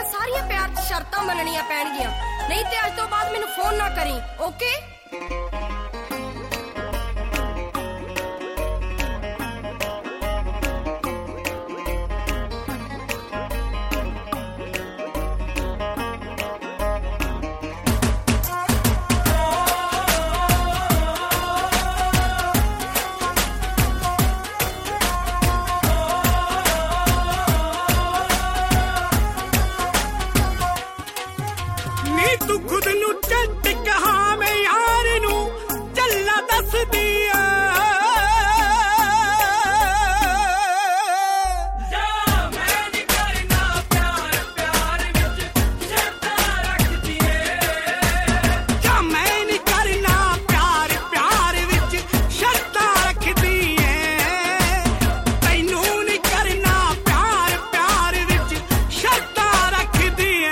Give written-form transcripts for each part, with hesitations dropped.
ਸਾਰੀਆਂ ਪਿਆਰ 'ਚ ਸ਼ਰਤਾਂ ਮੰਨਣੀਆਂ ਪੈਣਗੀਆਂ, ਨਹੀਂ ਤੇ ਅੱਜ ਤੋਂ ਬਾਅਦ ਮੈਨੂੰ ਫੋਨ ਨਾ ਕਰੀ, ਓਕੇ? ਤੂੰ ਖੁਦ ਨੂੰ ਝੱਟ ਕਹਾਂ ਮੈਂ ਯਾਰ ਨੂੰ ਚੱਲਾ ਦੱਸਦੀ ਆ ਜਾ ਮੈਂ ਨੀ ਕਰਨਾ ਪਿਆਰ ਪਿਆਰ ਵਿੱਚ ਸ਼ਰਤਾਂ ਰੱਖਦੀ ਏ ਜਾ ਮੈਂ ਨੀ ਕਰਨਾ ਪਿਆਰ ਪਿਆਰ ਵਿੱਚ ਸ਼ਰਤਾਂ ਰੱਖਦੀ ਏ ਤੈਨੂੰ ਨੀ ਕਰਨਾ ਪਿਆਰ ਪਿਆਰ ਵਿੱਚ ਸ਼ਰਤਾਂ ਰੱਖਦੀ ਏ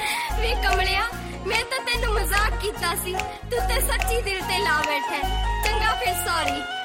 ਕੀਤਾ ਸੀ, ਤੂੰ ਤੇ ਸੱਚੀ ਦਿਲ ਤੇ ਲਾ ਬੈਠਾ। sorry.